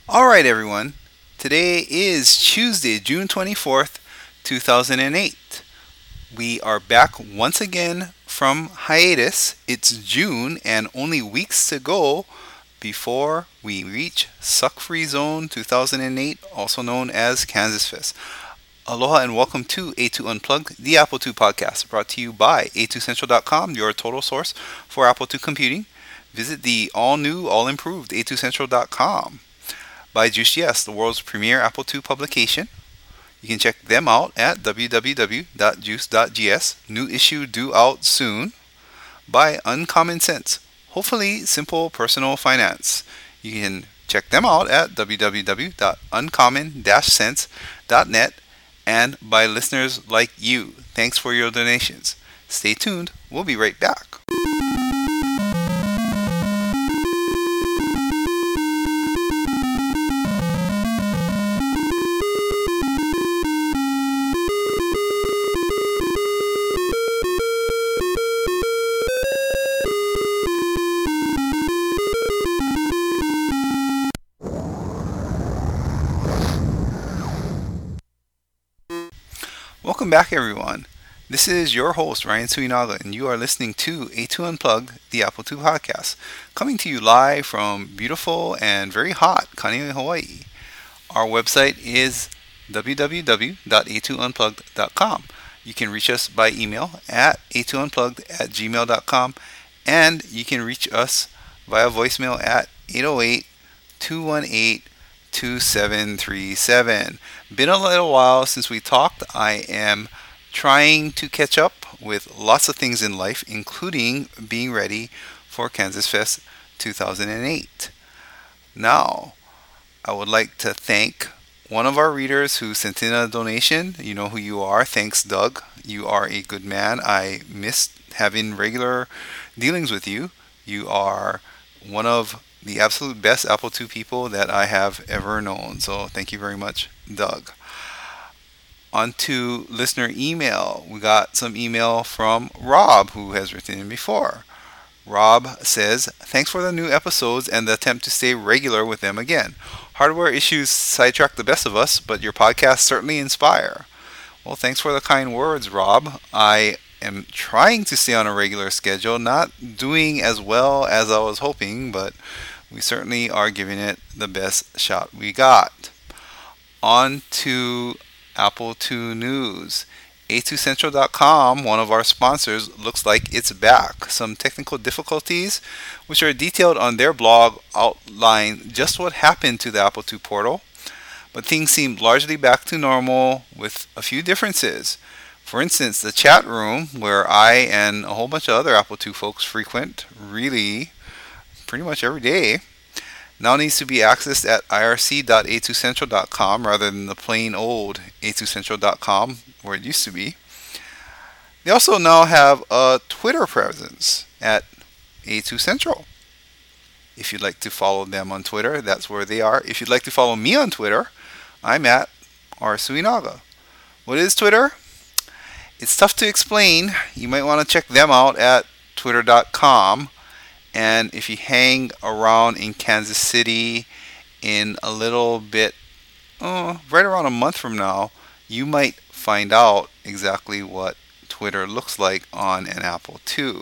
All right, everyone. Today is Tuesday, June 24th, 2008. We are back once again from hiatus. It's June and only weeks to go before we reach Suck Free Zone 2008, also known as Kansas Fest. Aloha and welcome to A2 Unplugged, the Apple II podcast, brought to you by A2Central.com, your total source for Apple II computing. Visit the all new, all improved A2Central.com. By JuiceGS, the world's premier Apple II publication. You can check them out at www.juice.gs. New issue due out soon. By Uncommon Sense, hopefully simple personal finance. You can check them out at www.uncommon-sense.net. And by listeners like you, thanks for your donations. Stay tuned, we'll be right back. Welcome back, everyone. This is your host, Ryan Suinaga, and you are listening to A2 Unplugged, the Apple II podcast, coming to you live from beautiful and very hot Kaneohe, Hawaii. Our website is www.a2unplugged.com. You can reach us by email at a2unplugged@gmail.com, and you can reach us via voicemail at 808 218 2737. Been a little while since we talked. I am trying to catch up with lots of things in life, including being ready for Kansas Fest 2008. Now, I would like to thank one of our readers who sent in a donation. You know who you are. Thanks, Doug. You are a good man. I missed having regular dealings with you. You are one of the absolute best Apple II people that I have ever known. So thank you very much, Doug. On to listener email. We got some email from Rob, who has written in before. Rob says, thanks for the new episodes and the attempt to stay regular with them again. Hardware issues sidetrack the best of us, but your podcasts certainly inspire. Well, thanks for the kind words, Rob. I am trying to stay on a regular schedule, not doing as well as I was hoping, but we certainly are giving it the best shot we got. On to Apple II news. A2Central.com, one of our sponsors, looks like it's back. Some technical difficulties, which are detailed on their blog, outline just what happened to the Apple II portal. But things seem largely back to normal with a few differences. For instance, the chat room, where I and a whole bunch of other Apple II folks frequent really pretty much every day, now needs to be accessed at irc.a2central.com rather than the plain old a2central.com where it used to be. They also now have a Twitter presence at A2Central. If you'd like to follow them on Twitter, that's where they are. If you'd like to follow me on Twitter, I'm at rsuinaga. What is Twitter? It's tough to explain. You might want to check them out at twitter.com. And if you hang around in Kansas City in a little bit, right around a month from now, you might find out exactly what Twitter looks like on an Apple II.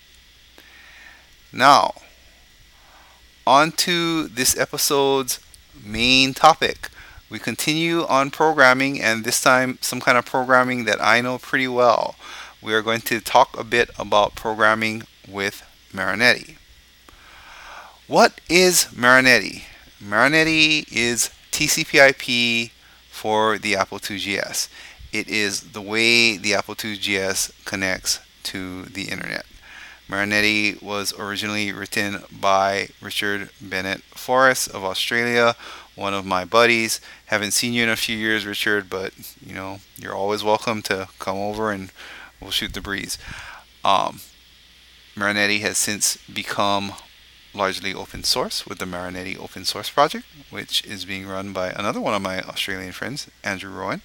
Now, on to this episode's main topic. We continue on programming, and this time some kind of programming that I know pretty well. We are going to talk a bit about programming with Marinetti. What is Marinetti? Marinetti is TCP/IP for the Apple II GS. It is the way the Apple II GS connects to the internet. Marinetti was originally written by Richard Bennett Forrest of Australia, one of my buddies. Haven't seen you in a few years, Richard, but you're always welcome to come over and we'll shoot the breeze. Marinetti has since become largely open source with the Marinetti Open Source Project, which is being run by another one of my Australian friends, Andrew Rowan.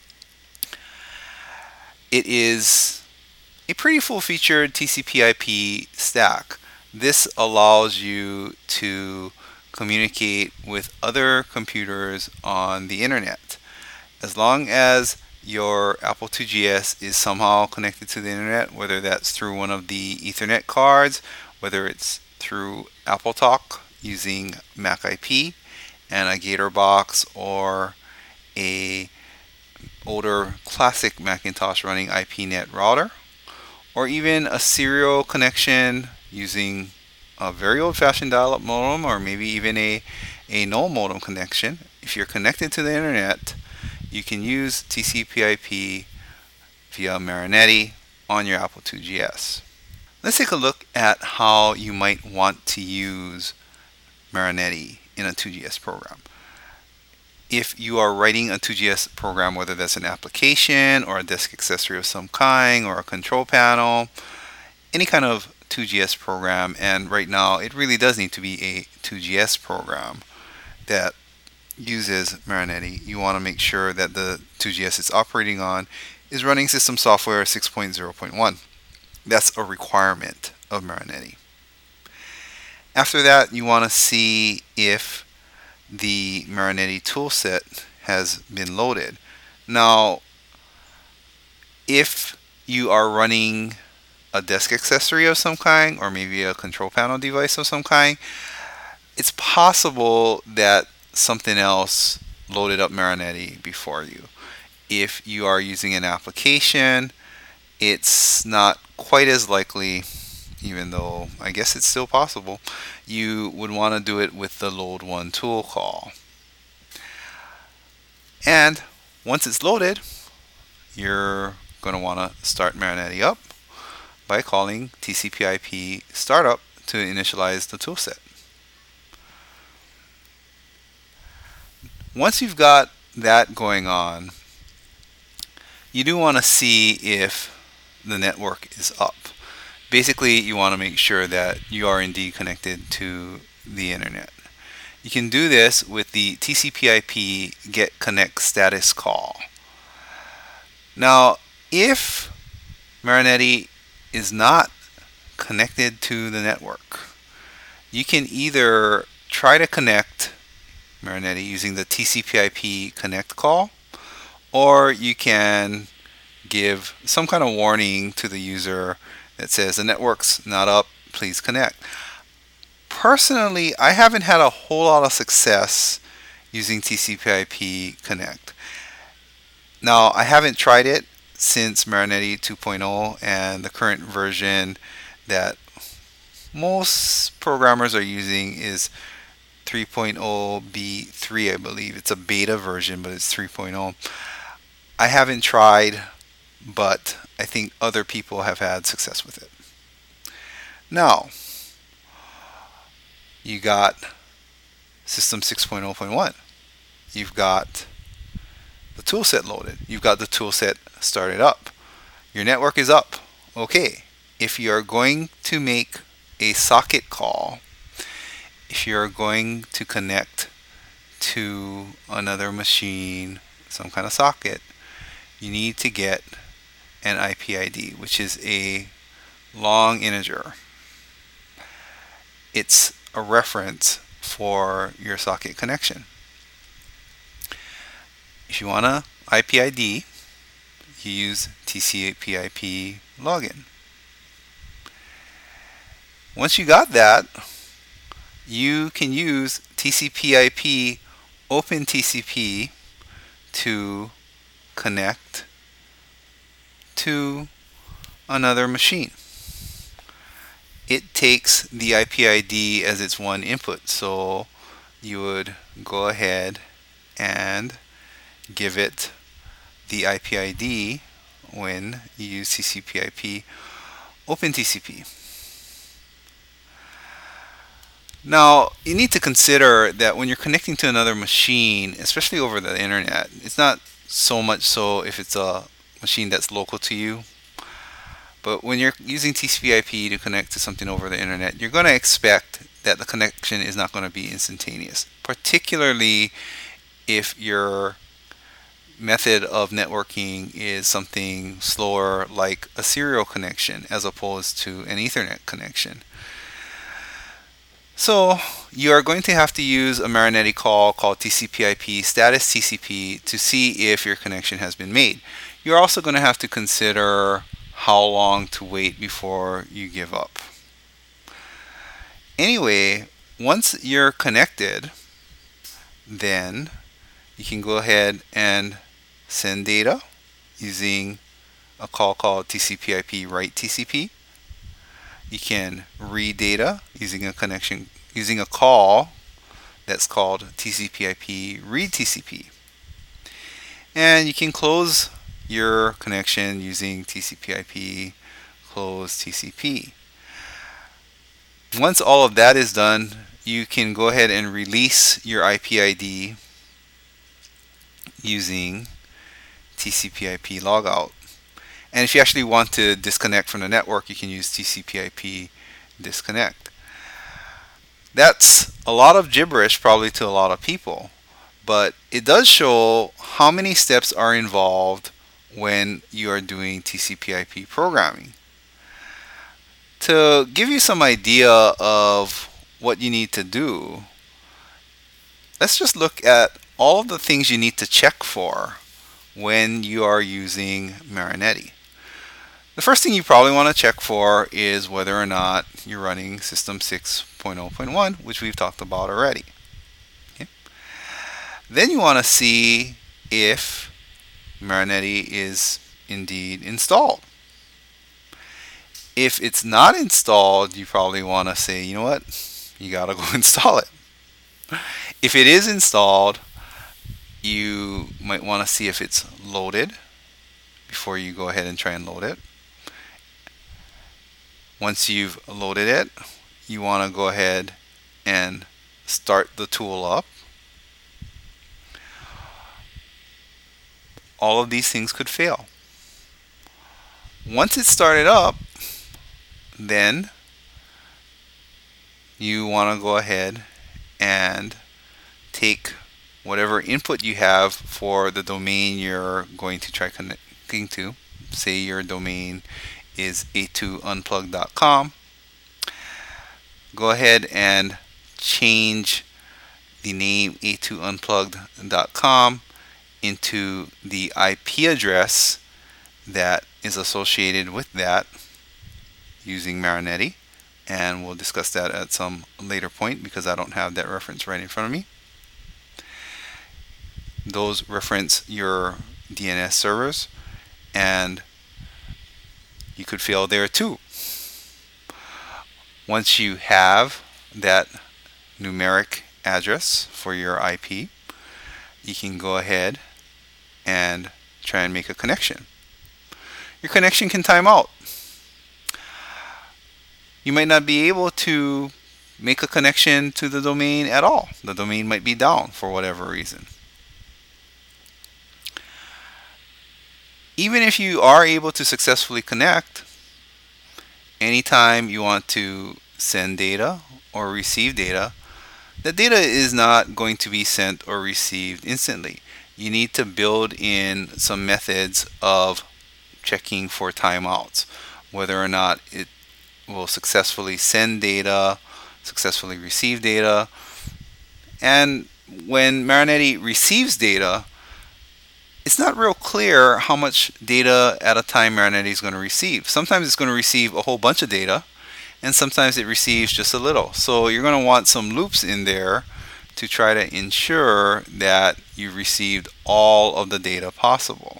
It is a pretty full-featured TCP/IP stack. This allows you to communicate with other computers on the internet. As long as your Apple IIgs is somehow connected to the internet, whether that's through one of the Ethernet cards, whether it's through AppleTalk using Mac IP and a Gator box, or a older classic Macintosh running IPNet router, or even a serial connection using a very old-fashioned dial-up modem, or maybe even a no modem connection. If you're connected to the internet, you can use TCP/IP via Marinetti on your Apple IIgs. Let's take a look at how you might want to use Marinetti in a 2GS program. If you are writing a 2GS program, whether that's an application or a disk accessory of some kind or a control panel, any kind of 2GS program, and right now it really does need to be a 2GS program that uses Marinetti, you want to make sure that the 2GS it's operating on is running System Software 6.0.1. That's a requirement of Marinetti. After that, you want to see if the Marinetti toolset has been loaded. Now, if you are running a desk accessory of some kind, or maybe a control panel device of some kind, it's possible that something else loaded up Marinetti before you. If you are using an application, it's not quite as likely, even though I guess it's still possible. You would want to do it with the load one tool call. And once it's loaded, you're going to want to start Marinetti up by calling TCP/IP startup to initialize the toolset. Once you've got that going on, you do want to see if the network is up. Basically, you want to make sure that you are indeed connected to the internet. You can do this with the TCP/IP get connect status call. Now, if Marinetti is not connected to the network, you can either try to connect Marinetti using the TCP/IP connect call, or you can give some kind of warning to the user that says the network's not up, please connect. Personally, I haven't had a whole lot of success using TCP/IP connect. Now, I haven't tried it since Marinetti 2.0, and the current version that most programmers are using is 3.0b3, I believe. It's a beta version, but it's 3.0. I haven't tried, but I think other people have had success with it. Now, you got System 6.0.1. You've got the toolset loaded. You've got the toolset started up. Your network is up. Okay. If you are going to make a socket call, if you're going to connect to another machine, some kind of socket, you need to get an IP ID, which is a long integer. It's a reference for your socket connection. If you want an IP ID, you use TCP/IP login. Once you got that, you can use TCP/IP OpenTCP to connect to another machine. It takes the IP ID as its one input, so you would go ahead and give it the IP ID when you use TCP/IP OpenTCP. Now, you need to consider that when you're connecting to another machine, especially over the internet, it's not so much so if it's a machine that's local to you, but when you're using TCP/IP to connect to something over the internet, you're going to expect that the connection is not going to be instantaneous, particularly if your method of networking is something slower like a serial connection as opposed to an Ethernet connection. So you are going to have to use a Marinetti call called TCP/IP status TCP to see if your connection has been made. You're also going to have to consider how long to wait before you give up. Anyway, once you're connected, then you can go ahead and send data using a call called TCP/IP write TCP. You can read data using a call that's called TCP/IP read TCP. And you can close your connection using TCP/IP close TCP. Once all of that is done, you can go ahead and release your IP ID using TCP/IP logout. And if you actually want to disconnect from the network, you can use TCP/IP disconnect. That's a lot of gibberish probably to a lot of people, but it does show how many steps are involved when you are doing TCP/IP programming. To give you some idea of what you need to do, let's just look at all of the things you need to check for when you are using Marinetti. The first thing you probably want to check for is whether or not you're running System 6.0.1, which we've talked about already. Okay. Then you want to see if Marinetti is indeed installed. If it's not installed, you probably want to say, you know what, you gotta go install it. If it is installed, you might want to see if it's loaded before you go ahead and try and load it. Once you've loaded it, you want to go ahead and start the tool up. All of these things could fail. Once it's started up, then you want to go ahead and take whatever input you have for the domain you're going to try connecting to. Say your domain is a2unplug.com. Go ahead and change the name a2unplugged.com into the IP address that is associated with that using Marinetti, and we'll discuss that at some later point because I don't have that reference right in front of me. Those reference your DNS servers, and you could fail there too. Once you have that numeric address for your IP, you can go ahead and try and make a connection. Your connection can time out. You might not be able to make a connection to the domain at all. The domain might be down for whatever reason. Even if you are able to successfully connect, anytime you want to send data or receive data, the data is not going to be sent or received instantly. You need to build in some methods of checking for timeouts, whether or not it will successfully send data, successfully receive data. And when Marinetti receives data, it's not real clear how much data at a time Marinetti is going to receive. Sometimes it's going to receive a whole bunch of data, and sometimes it receives just a little. So you're going to want some loops in there to try to ensure that you received all of the data possible.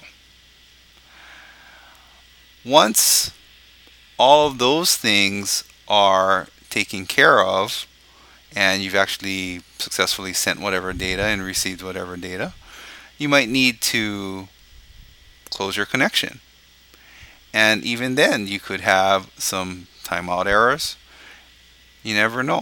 Once all of those things are taken care of, and you've actually successfully sent whatever data and received whatever data, you might need to close your connection. And even then, you could have some timeout errors. You never know.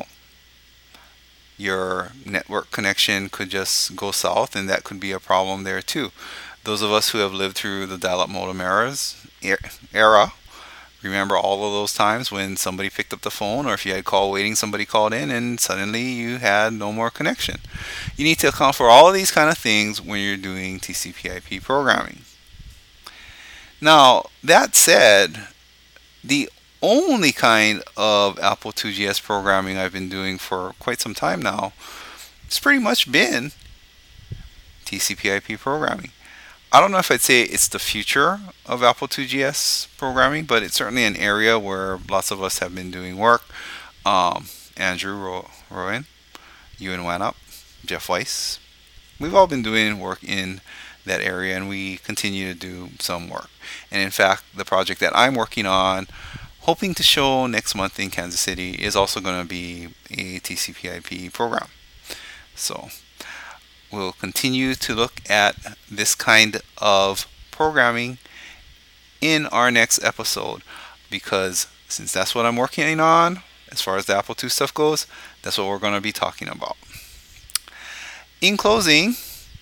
Your network connection could just go south, and that could be a problem there too. Those of us who have lived through the dial-up modem era remember all of those times when somebody picked up the phone, or if you had call waiting, somebody called in and suddenly you had no more connection. You need to account for all of these kind of things when you're doing TCP/IP programming. Now, that said, the only kind of Apple 2GS programming I've been doing for quite some time now. It's pretty much been TCP/IP programming. I don't know if I'd say it's the future of Apple 2GS programming, but it's certainly an area where lots of us have been doing work. Andrew Rowan, Ewan Wanup, Jeff Weiss. We've all been doing work in that area, and we continue to do some work. And in fact, the project that I'm working on, hoping to show next month in Kansas City, is also going to be a TCP/IP program. So we'll continue to look at this kind of programming in our next episode, because since that's what I'm working on as far as the Apple II stuff goes, that's what we're going to be talking about. In closing,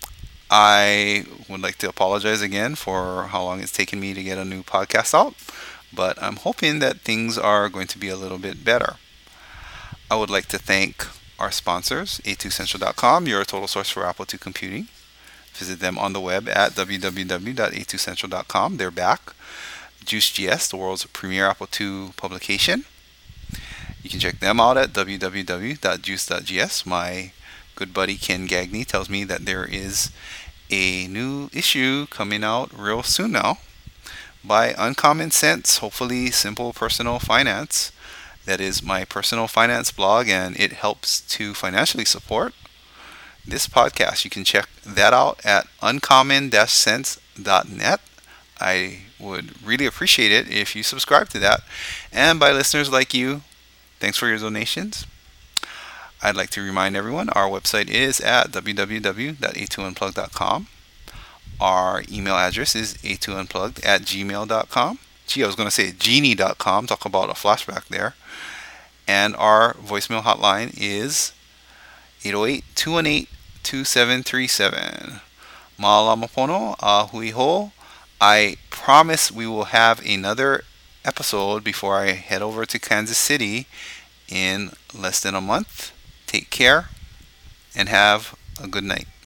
I would like to apologize again for how long it's taken me to get a new podcast out, but I'm hoping that things are going to be a little bit better. I would like to thank our sponsors, a2central.com, your total source for Apple II computing. Visit them on the web at www.a2central.com. They're back. JuiceGS, the world's premier Apple II publication. You can check them out at www.juice.gs. My good buddy Ken Gagney tells me that there is a new issue coming out real soon now by Uncommon Sense, hopefully simple personal finance. That is my personal finance blog, and it helps to financially support this podcast. You can check that out at uncommon-sense.net. I would really appreciate it if you subscribe to that. And by listeners like you, thanks for your donations. I'd like to remind everyone our website is at www.a2unplugged.com. Our email address is a2unplugged@gmail.com. Gee, I was going to say genie.com. Talk about a flashback there. And our voicemail hotline is 808-218-2737. Ma'alamapono, ahui ho. I promise we will have another episode before I head over to Kansas City in less than a month. Take care and have a good night.